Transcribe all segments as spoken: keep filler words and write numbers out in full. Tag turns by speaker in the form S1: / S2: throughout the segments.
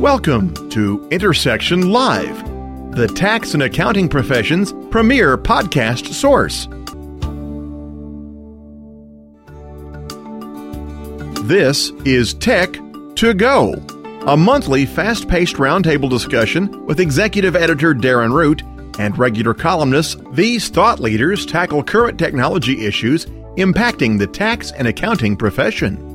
S1: Welcome to Intersection Live, the tax and accounting profession's premier podcast source. This is Tech to Go, a monthly fast-paced roundtable discussion with executive editor Darren Root and regular columnists. These thought leaders tackle current technology issues impacting the tax and accounting profession.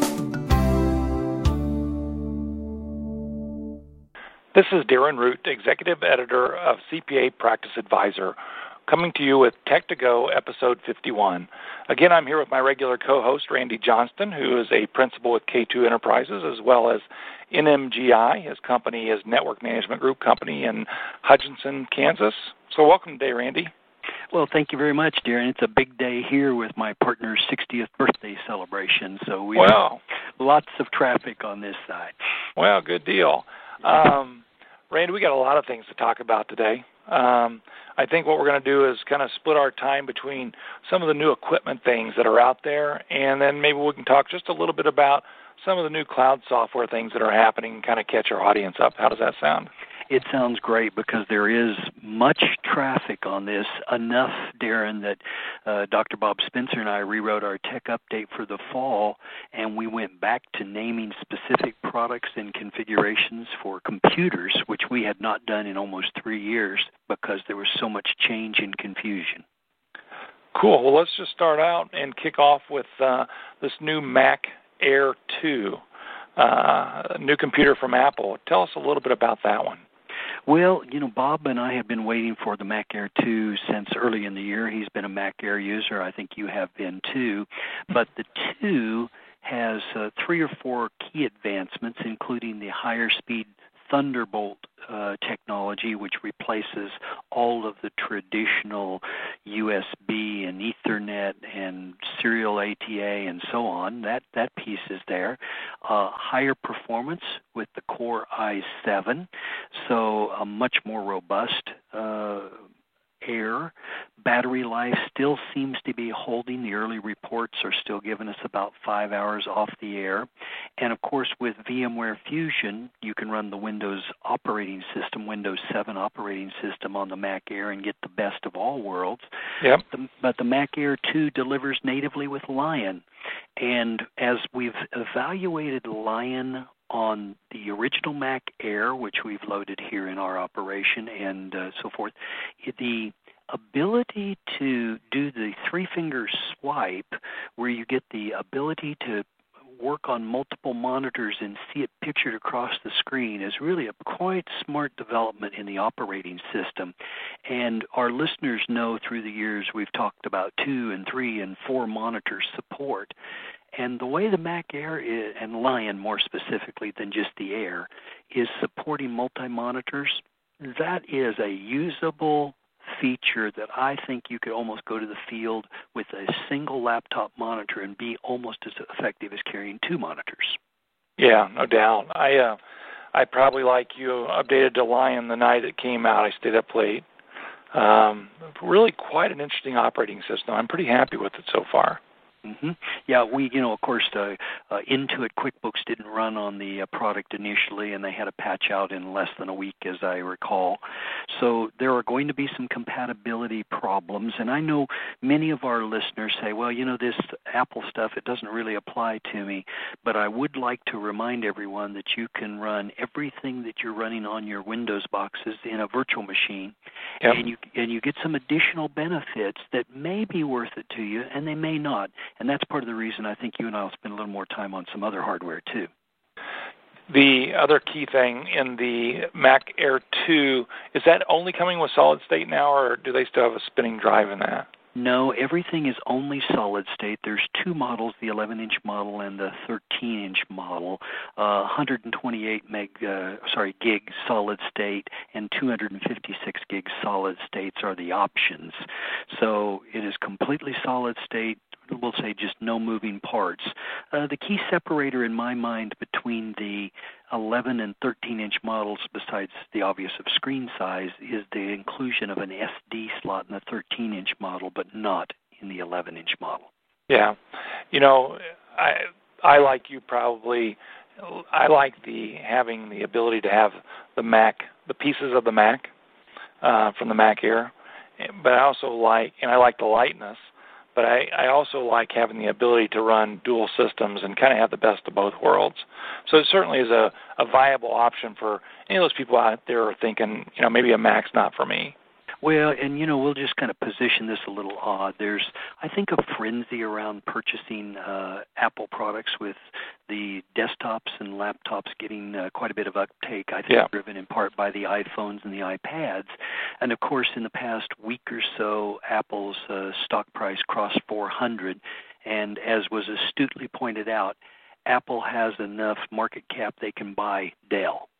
S2: This is Darren Root, executive editor of C P A Practice Advisor, coming to you with Tech to Go, episode fifty-one. Again, I'm here with my regular co-host, Randy Johnston, who is a principal with K two Enterprises, as well as N M G I. His company is Network Management Group Company in Hutchinson, Kansas. So welcome today, Randy.
S3: Well, thank you very much, Darren. It's a big day here with my partner's sixtieth birthday celebration, so we
S2: well,
S3: have lots of traffic on this side.
S2: Well, good deal. Um, Randy, we got a lot of things to talk about today. Um, I think what we're going to do is kind of split our time between some of the new equipment things that are out there, and then maybe we can talk just a little bit about some of the new cloud software things that are happening and kind of catch our audience up. How does that sound?
S3: It sounds great because there is much traffic on this, enough, Darren, that uh, Doctor Bob Spencer and I rewrote our tech update for the fall, and we went back to naming specific products and configurations for computers, which we had not done in almost three years because there was so much change and confusion.
S2: Cool. Well, let's just start out and kick off with uh, this new Mac Air two, uh, a new computer from Apple. Tell us a little bit about that one.
S3: Well, you know, Bob and I have been waiting for the Mac Air two since early in the year. He's been a Mac Air user. I think you have been too. But the two has uh, three or four key advancements, including the higher speed Thunderbolt uh, technology, which replaces all of the traditional U S B and Ethernet and serial A T A and so on. That that piece is there. Uh, higher performance with the Core i seven, so a much more robust uh, Air. Battery life still seems to be holding. The early reports are still giving us about five hours off the air. And of course, with VMware Fusion, you can run the Windows operating system, Windows seven operating system on the Mac Air and get the best of all worlds.
S2: Yep.
S3: The, but the Mac Air two delivers natively with Lion. And as we've evaluated Lion on the original Mac Air, which we've loaded here in our operation and uh, so forth, the ability to do the three-finger swipe where you get the ability to work on multiple monitors and see it pictured across the screen is really a quite smart development in the operating system. And our listeners know through the years we've talked about two and three and four monitor support. And the way the Mac Air is, and Lion more specifically than just the Air, is supporting multi-monitors, that is a usable feature that I think you could almost go to the field with a single laptop monitor and be almost as effective as carrying two monitors.
S2: Yeah, no doubt. I uh, I probably, like you, updated to Lion the night it came out. I stayed up late. Um, really quite an interesting operating system. I'm pretty happy with it so far.
S3: Mm-hmm. Yeah, we, you know, of course, uh, uh, Intuit QuickBooks didn't run on the uh, product initially, and they had a patch out in less than a week, as I recall. So there are going to be some compatibility problems, and I know many of our listeners say, well, you know, this Apple stuff, it doesn't really apply to me, but I would like to remind everyone that you can run everything that you're running on your Windows boxes in a virtual machine,
S2: yep.
S3: and you and you get some additional benefits that may be worth it to you, and they may not. And that's part of the reason I think you and I will spend a little more time on some other hardware, too.
S2: The other key thing in the Mac Air two, is that only coming with solid state now, or do they still have a spinning drive in that?
S3: No, everything is only solid state. There's two models, the eleven-inch model and the thirteen-inch model. Uh, one hundred twenty-eight meg, uh, sorry, gig solid state and two hundred fifty-six gig solid states are the options. So it is completely solid state. We'll say just no moving parts. Uh, the key separator in my mind between the eleven and thirteen-inch models, besides the obvious of screen size, is the inclusion of an S D slot in the thirteen-inch model, but not in the eleven-inch model.
S2: Yeah. You know, I, I like you probably I like the having the ability to have the Mac, the pieces of the Mac uh, from the Mac Air, but I also like, and I like the lightness, but I, I also like having the ability to run dual systems and kind of have the best of both worlds. So it certainly is a, a viable option for any of those people out there who are thinking, you know, maybe a Mac's not for me.
S3: Well, and, you know, we'll just kind of position this a little odd. There's, I think, a frenzy around purchasing uh, Apple products with the desktops and laptops getting uh, quite a bit of uptake, I think,
S2: yeah.
S3: driven in part by the iPhones and the iPads. And, of course, in the past week or so, Apple's uh, stock price crossed four hundred. And as was astutely pointed out, Apple has enough market cap they can buy Dell.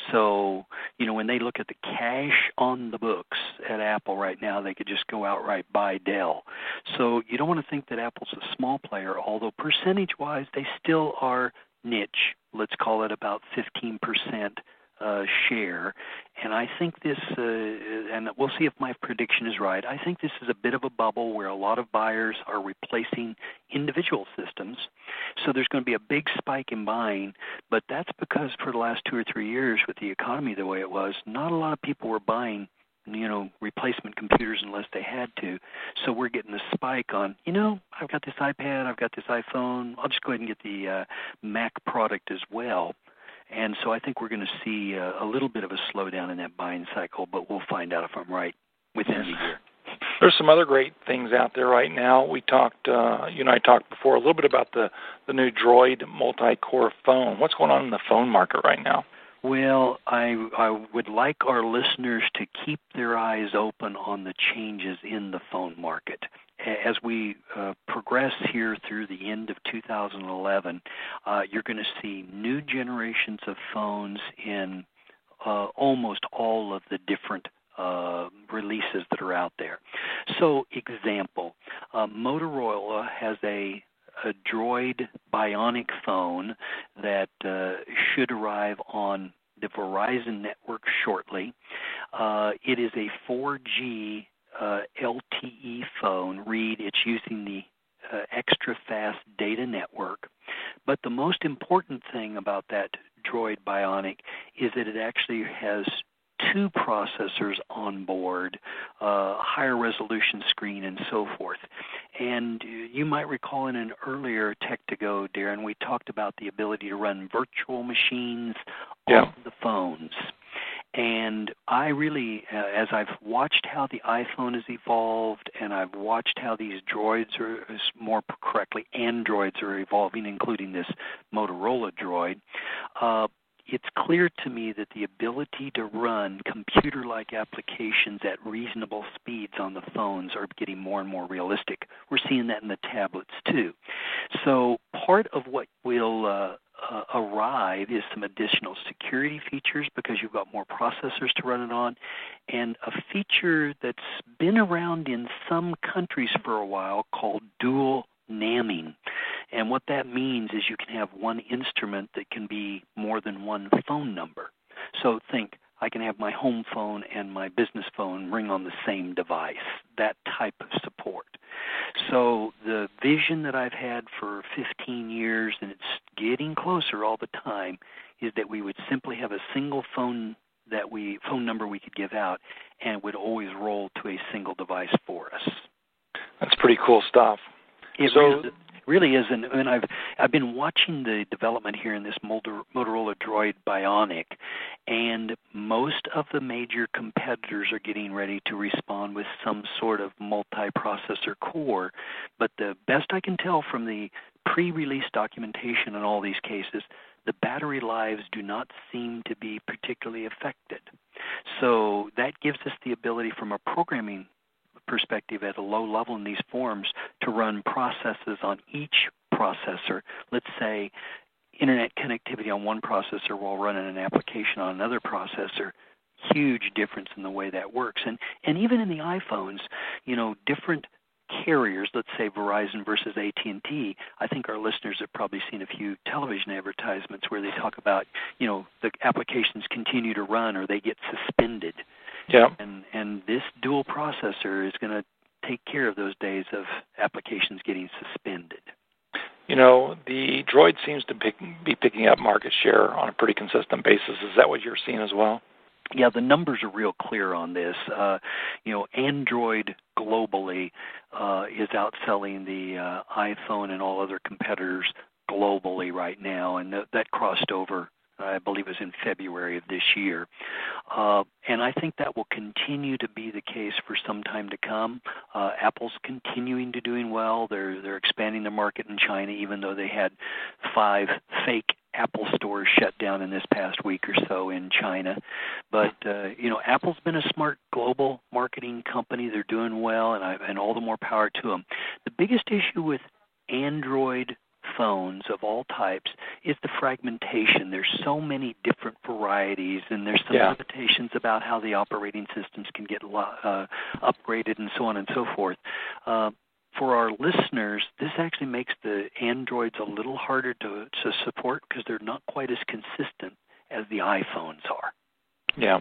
S3: So, you know, when they look at the cash on the books at Apple right now, they could just go outright buy Dell. So you don't want to think that Apple's a small player, although percentage-wise they still are niche. Let's call it about fifteen percent uh, share. And I think this, uh, and we'll see if my prediction is right, I think this is a bit of a bubble where a lot of buyers are replacing individual systems. So there's going to be a big spike in buying, but that's because for the last two or three years with the economy the way it was, not a lot of people were buying, you know, replacement computers unless they had to. So we're getting a spike on, you know, I've got this iPad, I've got this iPhone, I'll just go ahead and get the uh, Mac product as well. And so I think we're going to see a, a little bit of a slowdown in that buying cycle, but we'll find out if I'm right within the year.
S2: There's some other great things out there right now. We talked, uh, you and I talked before a little bit about the, the new Droid multi-core phone. What's going on in the phone market right now?
S3: Well, I, I would like our listeners to keep their eyes open on the changes in the phone market. As we uh, progress here through the end of two thousand eleven, uh, you're going to see new generations of phones in uh, almost all of the different uh, releases that are out there. So, example, uh, Motorola has a a Droid Bionic phone that uh, should arrive on the Verizon network shortly. Uh, it is a four G uh, L T E phone. Read, it's using the uh, extra fast data network. But the most important thing about that Droid Bionic is that it actually has two processors on board, uh, higher resolution screen, and so forth. And you might recall in an earlier Tech to Go, Darren, we talked about the ability to run virtual machines
S2: yeah.
S3: on the phones. And I really, uh, as I've watched how the iPhone has evolved, and I've watched how these droids, or more correctly, Androids are evolving, including this Motorola Droid, uh, it's clear to me that the ability to run computer-like applications at reasonable speeds on the phones are getting more and more realistic. We're seeing that in the tablets, too. So part of what will uh, uh, arrive is some additional security features because you've got more processors to run it on, and a feature that's been around in some countries for a while called dual namming. And what that means is you can have one instrument that can be more than one phone number. So think, I can have my home phone and my business phone ring on the same device, that type of support. So the vision that I've had for fifteen years, and it's getting closer all the time, is that we would simply have a single phone that we phone number we could give out, and it would always roll to a single device for us.
S2: That's pretty cool stuff.
S3: It
S2: so,
S3: really, really is, and, and I've I've been watching the development here in this Motorola Droid Bionic, and most of the major competitors are getting ready to respond with some sort of multi-processor core. But the best I can tell from the pre-release documentation in all these cases, the battery lives do not seem to be particularly affected. So that gives us the ability from a programming perspective at a low level in these forms to run processes on each processor. Let's say internet connectivity on one processor while running an application on another processor. Huge difference in the way that works. And and even in the iPhones, you know, different carriers, let's say Verizon versus A T and T, I think our listeners have probably seen a few television advertisements where they talk about, you know, the applications continue to run or they get suspended.
S2: Yeah.
S3: And and this dual processor is going to take care of those days of applications getting suspended.
S2: you know, the Droid seems to pick, be picking up market share on a pretty consistent basis. Is that what you're seeing as well?
S3: Yeah, the numbers are real clear on this. Uh, you know, Android globally uh, is outselling the uh, iPhone and all other competitors globally right now, and th- that crossed over, I believe it was in February of this year. Uh, and I think that will continue to be the case for some time to come. Uh, Apple's continuing to doing well. They're they're expanding their market in China, even though they had five fake Apple stores shut down in this past week or so in China. But, uh, you know, Apple's been a smart global marketing company. They're doing well, and, I, and all the more power to them. The biggest issue with Android phones of all types is the fragmentation. There's so many different varieties, and there's some
S2: yeah.
S3: limitations about how the operating systems can get uh, upgraded and so on and so forth. Uh, for our listeners, this actually makes the Androids a little harder to, to support because they're not quite as consistent as the iPhones are.
S2: Yeah.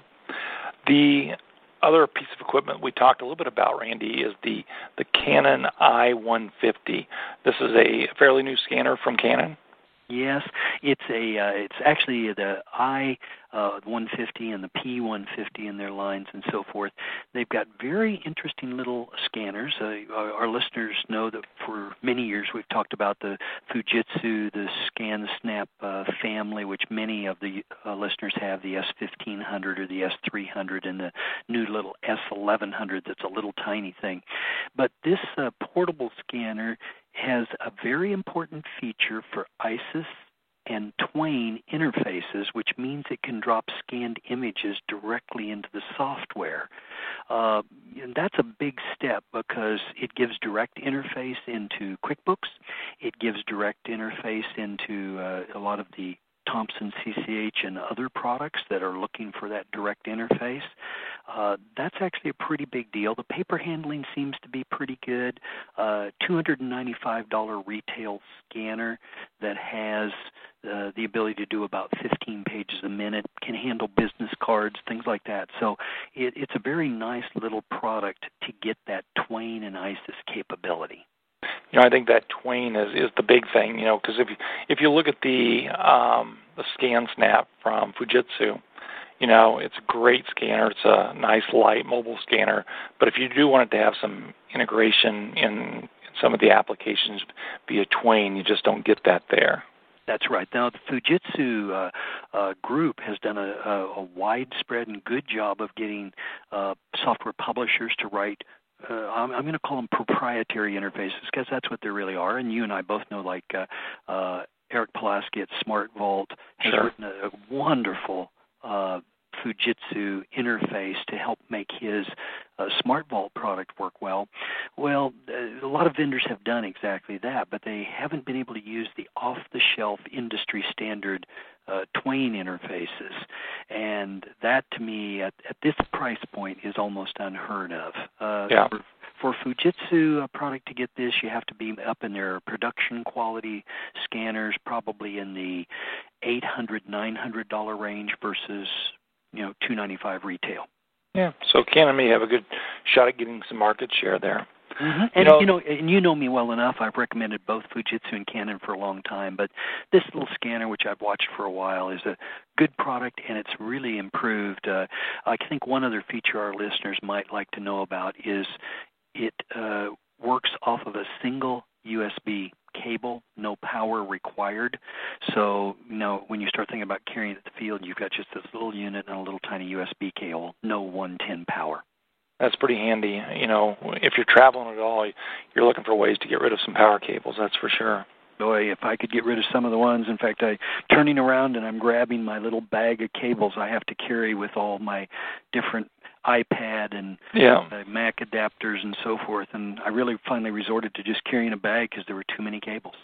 S2: The other piece of equipment we talked a little bit about, Randy, is the, the Canon I one fifty. This is a fairly new scanner from Canon.
S3: Yes, it's a uh, it's actually the I one fifty and the P one fifty in their lines and so forth. They've got very interesting little scanners. Uh, our, our listeners know that for many years we've talked about the Fujitsu, the ScanSnap uh, family, which many of the uh, listeners have, the S fifteen hundred or the S three hundred, and the new little S eleven hundred that's a little tiny thing. But this uh, portable scanner has a very important feature for ISIS and Twain interfaces, which means it can drop scanned images directly into the software. Uh, and that's a big step because it gives direct interface into QuickBooks. It gives direct interface into uh, a lot of the Thomson C C H and other products that are looking for that direct interface. Uh, that's actually a pretty big deal. The paper handling seems to be pretty good. Uh, two hundred ninety-five dollars retail scanner that has uh, the ability to do about fifteen pages a minute, can handle business cards, things like that. So it, it's a very nice little product to get that Twain and ISIS capability.
S2: You know, I think that Twain is, is the big thing, you know, because if you, if you look at the um, the ScanSnap from Fujitsu, you know, it's a great scanner. It's a nice, light mobile scanner. But if you do want it to have some integration in some of the applications via Twain, you just don't get that there.
S3: That's right. Now, the Fujitsu uh, uh, group has done a, a, a widespread and good job of getting uh, software publishers to write Uh, I'm, I'm going to call them proprietary interfaces because that's what they really are. And you and I both know, like uh, uh, Eric Pulaski at SmartVault has
S2: sure.
S3: written a, a wonderful uh, Fujitsu interface to help make his uh, SmartVault product work well. Well, a lot of vendors have done exactly that, but they haven't been able to use the off-the-shelf industry standard uh, Twain interfaces. And that, to me, at, at this price point, is almost unheard of. Uh,
S2: yeah.
S3: For, for Fujitsu a product to get this, you have to be up in their production quality scanners, probably in the eight hundred dollars, nine hundred dollars range versus, you know, two ninety-five retail.
S2: Yeah, so Canon may have a good shot at getting some market share there.
S3: Mm-hmm. And
S2: you know,
S3: you know, and you know me well enough. I've recommended both Fujitsu and Canon for a long time, but this little scanner, which I've watched for a while, is a good product, and it's really improved. Uh, I think one other feature our listeners might like to know about is it uh, works off of a single U S B cable, no power required. So, you know, when you start thinking about carrying it to the field, you've got just this little unit and a little tiny U S B cable, no one ten power.
S2: That's pretty handy. You know, if you're traveling at all, you're looking for ways to get rid of some power cables, that's for sure.
S3: Boy, if I could get rid of some of the ones. In fact, I'm turning around and I'm grabbing my little bag of cables I have to carry with all my different iPad and
S2: yeah.
S3: uh, Mac adapters and so forth, and I really finally resorted to just carrying a bag because there were too many cables.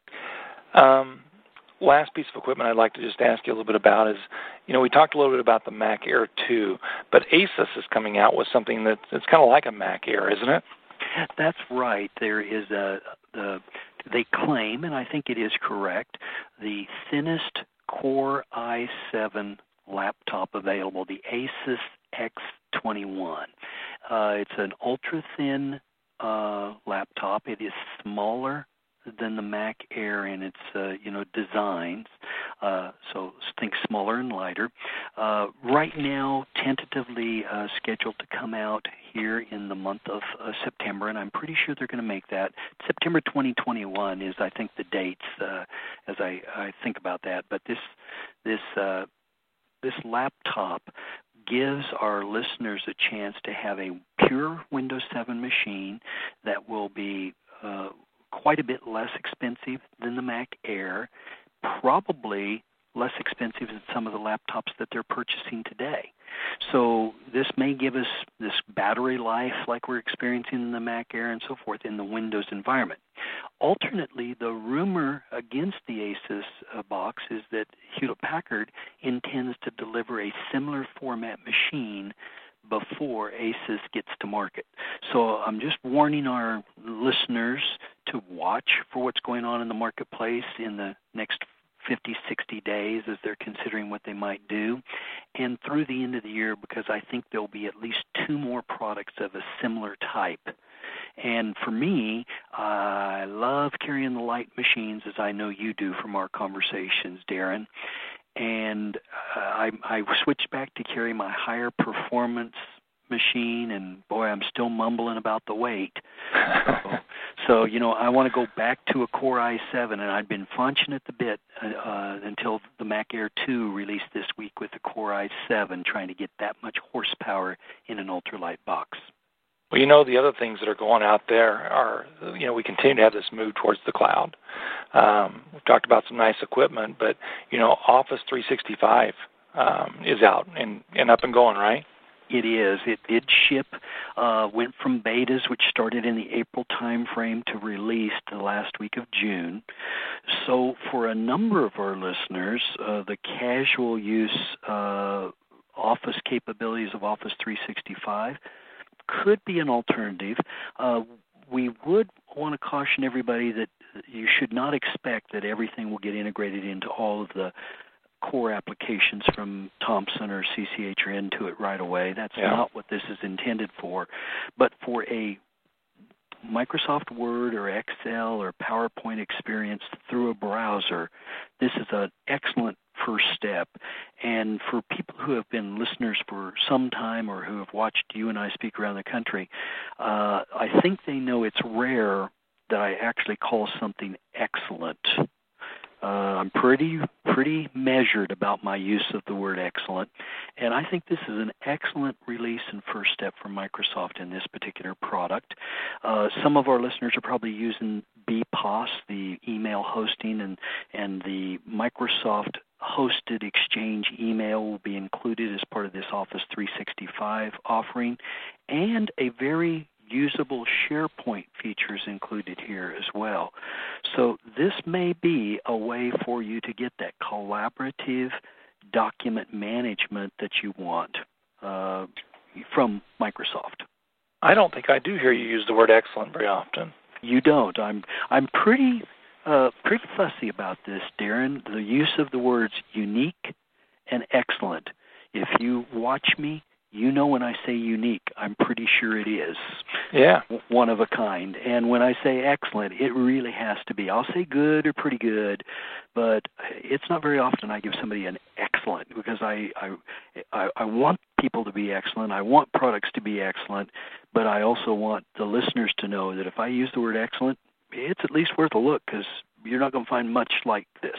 S2: Um, last piece of equipment I'd like to just ask you a little bit about is, you know, we talked a little bit about the Mac Air two, but Asus is coming out with something that's it's kind of like a Mac Air, isn't it?
S3: That's right. There is a the they claim, and I think it is correct, the thinnest Core i seven laptop available, the Asus X twenty-one. Uh, it's an ultra-thin uh, laptop. It is smaller than the Mac Air in its, uh, you know, designs. Uh, so think smaller and lighter. Uh, right now, tentatively uh, scheduled to come out here in the month of uh, September, and I'm pretty sure they're going to make that. September twenty twenty-one is, I think, the dates uh, as I, I think about that. But this this uh, this laptop gives our listeners a chance to have a pure Windows seven machine that will be uh, quite a bit less expensive than the Mac Air, probably less expensive than some of the laptops that they're purchasing today. So this may give us this battery life like we're experiencing in the Mac Air and so forth in the Windows environment. Alternately, the rumor against the Asus uh, box is that Hewlett-Packard intends to deliver a similar format machine before Asus gets to market. So I'm just warning our listeners to watch for what's going on in the marketplace in the next fifty, sixty days as they're considering what they might do, and through the end of the year, because I think there'll be at least two more products of a similar type. And for me, uh, I love carrying the light machines, as I know you do from our conversations, Darren. And uh, I, I switched back to carry my higher performance machine, and boy, I'm still mumbling about the weight. So, so you know, I want to go back to a Core i seven, and I'd been flaunching at the bit uh, until the Mac Air two released this week with the Core i seven, trying to get that much horsepower in an ultralight box.
S2: Well, you know, the other things that are going out there are, you know, we continue to have this move towards the cloud. Um, we've talked about some nice equipment, but, you know, Office three sixty-five um, is out and, and up and going, right?
S3: It is. It did ship, uh, went from betas, which started in the April timeframe, to release the last week of June. So for a number of our listeners, uh, the casual use uh, Office capabilities of Office three sixty-five could be an alternative. Uh, we would want to caution everybody that you should not expect that everything will get integrated into all of the core applications from Thomson or C C H or Intuit right away. That's yeah. not what this is intended for. But for a Microsoft Word or Excel or PowerPoint experience through a browser, this is an excellent first step. And for people who have been listeners for some time or who have watched you and I speak around the country, uh, I think they know it's rare that I actually call something excellent. Uh, I'm pretty pretty measured about my use of the word excellent, and I think this is an excellent release and first step for Microsoft in this particular product. Uh, some of our listeners are probably using B P O S, the email hosting, and, and the Microsoft hosted Exchange email will be included as part of this Office three sixty-five offering, and a very usable SharePoint features included here as well. So this may be a way for you to get that collaborative document management that you want uh, from Microsoft.
S2: I don't think I do hear you use the word excellent very often.
S3: You don't. I'm I'm pretty uh, pretty fussy about this, Darren. The use of the words unique and excellent. If you watch me, you know when I say unique, I'm pretty sure it is.
S2: Yeah.
S3: One of a kind. And when I say excellent, it really has to be. I'll say good or pretty good, but it's not very often I give somebody an excellent because I I I want people to be excellent. I want products to be excellent, but I also want the listeners to know that if I use the word excellent, it's at least worth a look because you're not going to find much like this.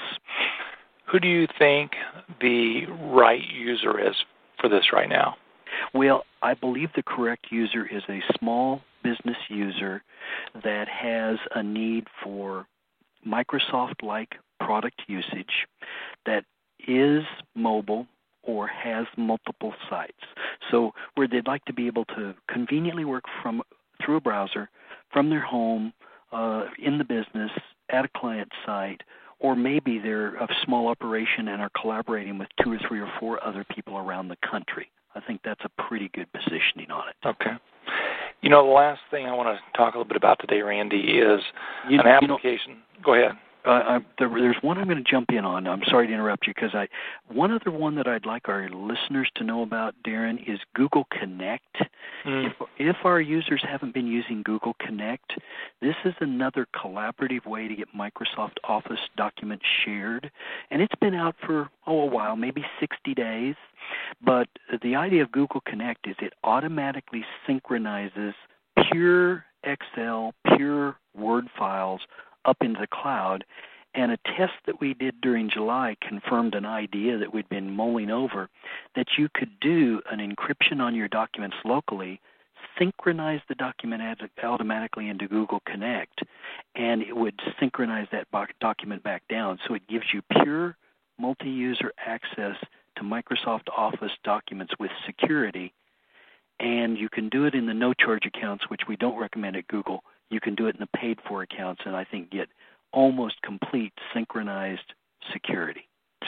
S2: Who do you think the right user is for this right now?
S3: Well, I believe the correct user is a small business user that has a need for Microsoft-like product usage that is mobile or has multiple sites. So where they'd like to be able to conveniently work from through a browser, from their home, uh, in the business, at a client site, or maybe they're a small operation and are collaborating with two or three or four other people around the country. I think that's a pretty good positioning on it.
S2: Okay. You know, the last thing I want to talk a little bit about today, Randy, is
S3: you,
S2: an application. You know, Go ahead.
S3: Uh, I, there, there's one I'm going to jump in on. I'm sorry to interrupt you because I one other one that I'd like our listeners to know about, Darren, is Google Connect. Mm. If, if our users haven't been using Google Connect, this is another collaborative way to get Microsoft Office documents shared, and it's been out for oh a while, maybe sixty days. But the idea of Google Connect is it automatically synchronizes pure Excel, pure Word files up into the cloud, and a test that we did during July confirmed an idea that we'd been mulling over, that you could do an encryption on your documents locally, synchronize the document ad- automatically into Google Connect, and it would synchronize that bo- document back down. So it gives you pure multi-user access to Microsoft Office documents with security, and you can do it in the no-charge accounts, which we don't recommend at Google. You can do it in the paid-for accounts and I think get almost complete synchronized security.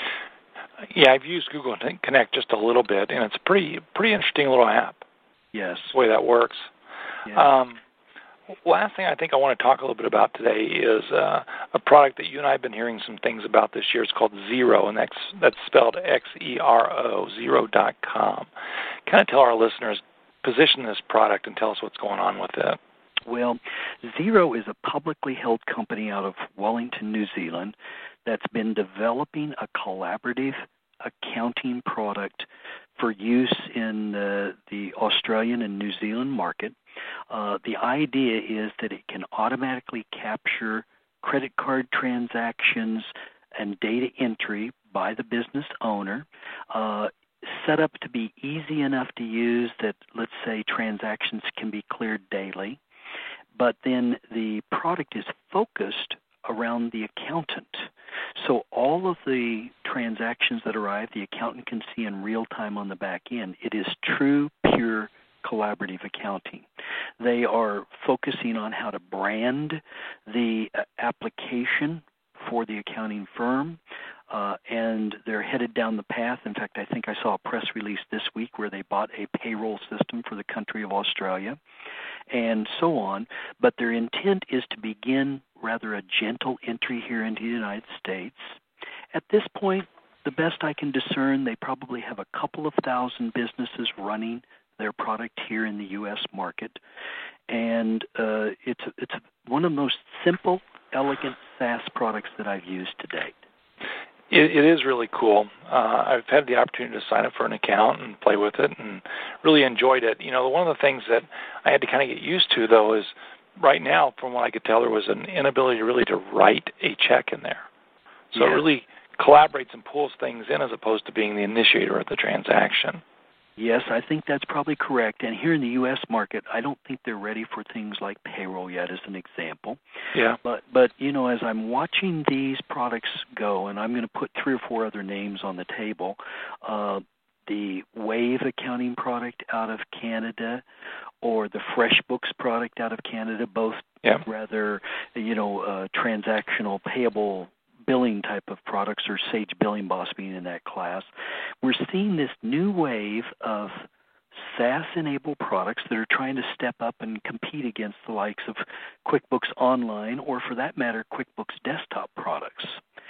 S2: Yeah, I've used Google Connect just a little bit, and it's a pretty, pretty interesting little app.
S3: Yes.
S2: The way that works.
S3: Yeah.
S2: Um, last thing I think I want to talk a little bit about today is uh, a product that you and I have been hearing some things about this year. It's called Xero, and that's, that's spelled X E R O, Xero dot com. Kind of tell our listeners, position this product and tell us what's going on with it.
S3: Well, Xero is a publicly held company out of Wellington, New Zealand, that's been developing a collaborative accounting product for use in the, the Australian and New Zealand market. Uh, the idea is that it can automatically capture credit card transactions and data entry by the business owner, uh, set up to be easy enough to use that, let's say, transactions can be cleared daily. But then the product is focused around the accountant. So all of the transactions that arrive, the accountant can see in real time on the back end. It is true, pure collaborative accounting. They are focusing on how to brand the application for the accounting firm, uh, and they're headed down the path. In fact, I think I saw a press release this week where they bought a payroll system for the country of Australia, and so on. But their intent is to begin rather a gentle entry here into the United States. At this point, the best I can discern, they probably have a couple of thousand businesses running their product here in the U S market, and uh, it's it's one of the most simple, elegant SaaS products that I've used to date.
S2: It, it is really cool. Uh, I've had the opportunity to sign up for an account and play with it and really enjoyed it. You know, one of the things that I had to kind of get used to, though, is right now, from what I could tell, there was an inability really to write a check in there. So
S3: yes.
S2: It really collaborates and pulls things in as opposed to being the initiator of the transaction.
S3: Yes, I think that's probably correct. And here in the U S market, I don't think they're ready for things like payroll yet, as an example.
S2: Yeah.
S3: But, but you know, as I'm watching these products go, and I'm going to put three or four other names on the table, uh, the Wave accounting product out of Canada, or the FreshBooks product out of Canada, both
S2: yeah.
S3: rather, you know, uh, transactional payable billing type of products, or Sage Billing Boss being in that class. We're seeing this new wave of SaaS-enabled products that are trying to step up and compete against the likes of QuickBooks Online, or for that matter, QuickBooks Desktop products.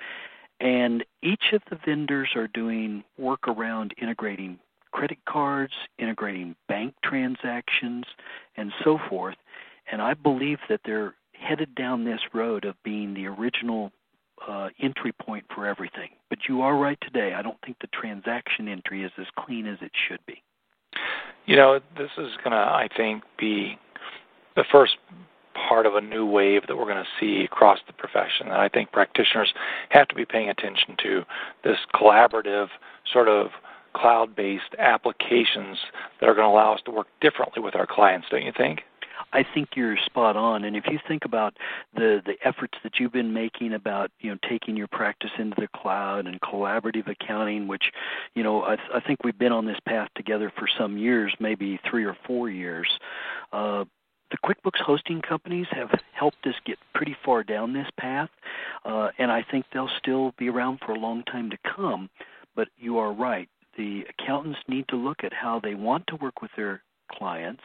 S3: And each of the vendors are doing work around integrating credit cards, integrating bank transactions, and so forth. And I believe that they're headed down this road of being the original Uh, entry point for everything. But you are right today. I don't think the transaction entry is as clean as it should be.
S2: You know, this is going to, I think, be the first part of a new wave that we're going to see across the profession. And I think practitioners have to be paying attention to this collaborative sort of cloud-based applications that are going to allow us to work differently with our clients, don't you think?
S3: I think you're spot on. And if you think about the, the efforts that you've been making about, you know, taking your practice into the cloud and collaborative accounting, which, you know, I, I think we've been on this path together for some years, maybe three or four years. Uh, the QuickBooks hosting companies have helped us get pretty far down this path, uh, and I think they'll still be around for a long time to come. But you are right. The accountants need to look at how they want to work with their clients,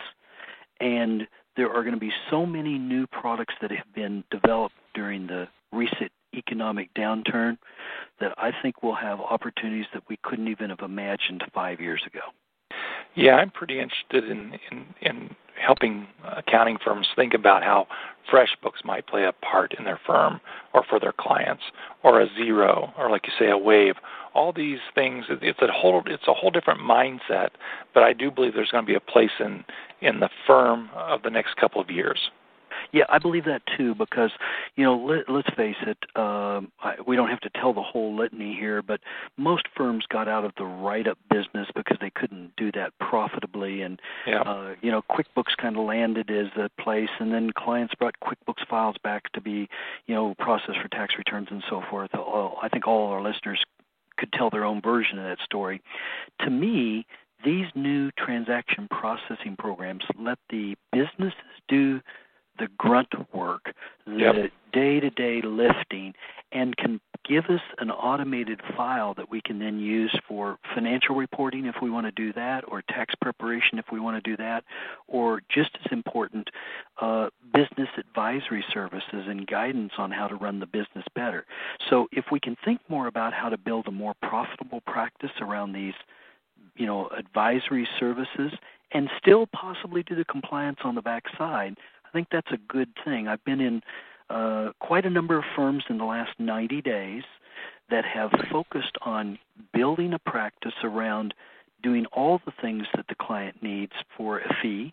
S3: and there are going to be so many new products that have been developed during the recent economic downturn that I think we'll have opportunities that we couldn't even have imagined five years ago.
S2: Yeah, I'm pretty interested in, in, in helping accounting firms think about how FreshBooks might play a part in their firm or for their clients, or a Xero, or like you say, a Wave. All these things, it's a whole it's a whole different mindset, but I do believe there's going to be a place in, in the firm of the next couple of years.
S3: Yeah, I believe that too, because, you know, let, let's face it, um, I, we don't have to tell the whole litany here, but most firms got out of the write-up business because they couldn't do that profitably, and,
S2: yeah.
S3: uh, you know, QuickBooks kind of landed as a place, and then clients brought QuickBooks files back to be, you know, processed for tax returns and so forth. I think all our listeners could tell their own version of that story. To me, these new transaction processing programs let the businesses do the grunt work, the
S2: yep.
S3: day-to-day lifting, and can give us an automated file that we can then use for financial reporting if we want to do that, or tax preparation if we want to do that, or just as important, uh, business advisory services and guidance on how to run the business better. So if we can think more about how to build a more profitable practice around these, you know, advisory services, and still possibly do the compliance on the backside, I think that's a good thing. I've been in uh, quite a number of firms in the last ninety days that have focused on building a practice around doing all the things that the client needs for a fee,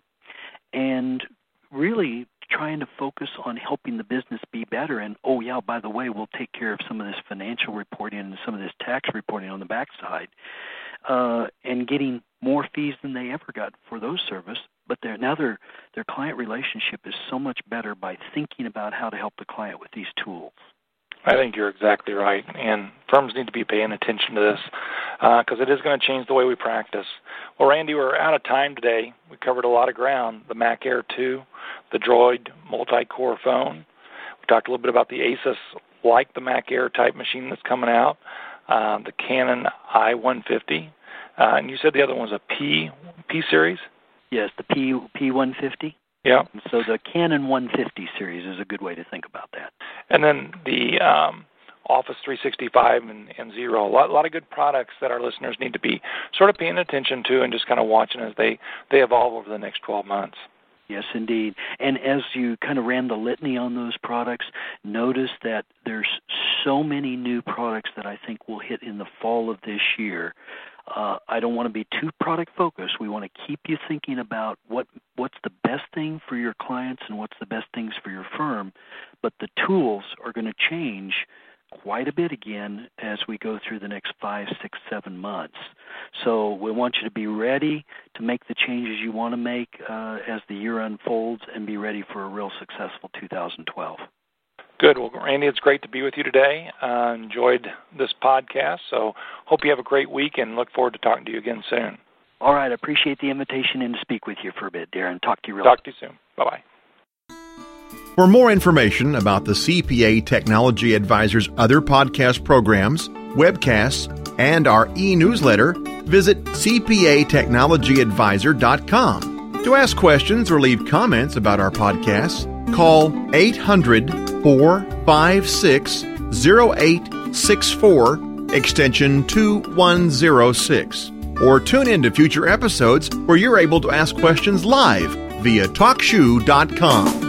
S3: and really trying to focus on helping the business be better. And, oh, yeah, by the way, we'll take care of some of this financial reporting and some of this tax reporting on the backside, uh, and getting more fees than they ever got for those services. But their now their their client relationship is so much better by thinking about how to help the client with these tools.
S2: I think you're exactly right, and firms need to be paying attention to this because uh, it is going to change the way we practice. Well, Randy, we're out of time today. We covered a lot of ground: the Mac Air two, the Droid multi-core phone. We talked a little bit about the Asus, like the Mac Air type machine that's coming out, uh, the Canon I one fifty, uh, and you said the other one was a P P series.
S3: Yes, the P P one fifty.
S2: Yeah.
S3: So the Canon one fifty series is a good way to think about that.
S2: And then the um, Office three sixty-five and, and Xero. A lot, a lot of good products that our listeners need to be sort of paying attention to and just kind of watching as they, they evolve over the next twelve months.
S3: Yes, indeed. And as you kind of ran the litany on those products, notice that there's so many new products that I think will hit in the fall of this year. Uh, I don't want to be too product focused. We want to keep you thinking about what what's the best thing for your clients and what's the best things for your firm. But the tools are going to change quite a bit again as we go through the next five, six, seven months. So we want you to be ready to make the changes you want to make uh, as the year unfolds, and be ready for a real successful two thousand twelve.
S2: Good. Well, Randy, it's great to be with you today. Uh, enjoyed this podcast, so hope you have a great week and look forward to talking to you again soon.
S3: All right. I appreciate the invitation and to speak with you for a bit, Darren. Talk to you real
S2: Talk to you soon. Bye-bye.
S1: For more information about the C P A Technology Advisor's other podcast programs, webcasts, and our e-newsletter, visit c p a technology advisor dot com. To ask questions or leave comments about our podcasts, call eight hundred, four five six, zero eight six four, extension two one zero six. Or tune in to future episodes where you're able to ask questions live via talk shoe dot com.